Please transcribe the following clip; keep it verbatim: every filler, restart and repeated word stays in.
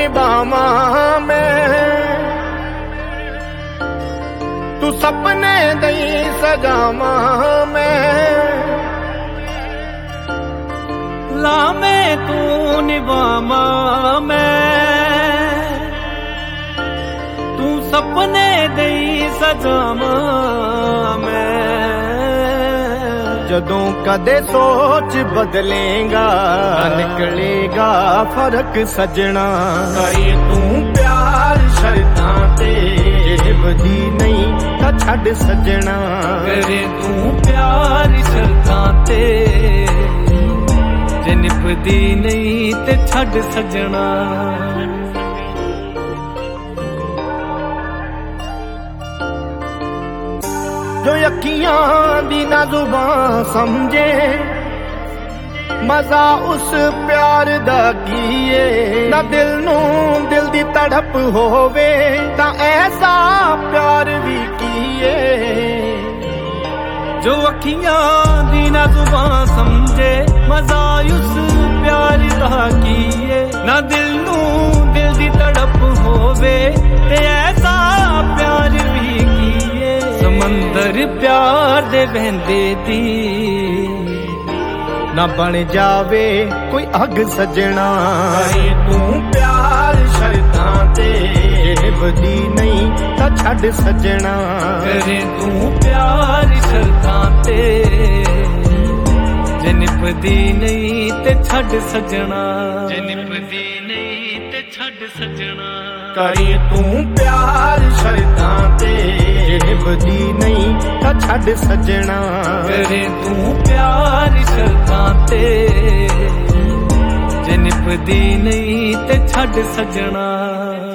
निभावां मैं, तू सपने दई सजावां मैं, लावें तू निभावां मैं, तू सपने दई सजावां मैं। जदों कदे सोच बदलेगा निकलेगा फर्क सजना, करे तू प्यार शर्तां ते बदी नहीं तां छड्ड सजना, करे तू प्यार शर्तां ते जे निभदी नहीं ते छड्ड सजना। जो अखियां दी ना जुबान समझे मजा उस प्यार दा कीए, ना दिल नू दिल दी तड़प होवे तां ऐसा प्यार भी कीए। जो अखियां दी ना जुबान समझे मजा उस प्यार दा कीए, ना दिल नू दिल दी तड़प होवे ते ऐसा प्यार भी कीए। समंदर प्यार दे बहंदे दी ना बन जावे कोई अग सजना, तू प्यार शर्तां ते बदी नहीं तां छड्ड सजना, करे तू प्यार शर्तां ते जे निभदी नहीं ते छड्ड सजना, जे निभदी नहीं ते छड्ड सजना। करे तू प्यार शर्तां ते बदी नहीं तां छड्ड सजना, करे तू प्यार शर्तां ते जे निभदी नहीं ते छड्ड सजना।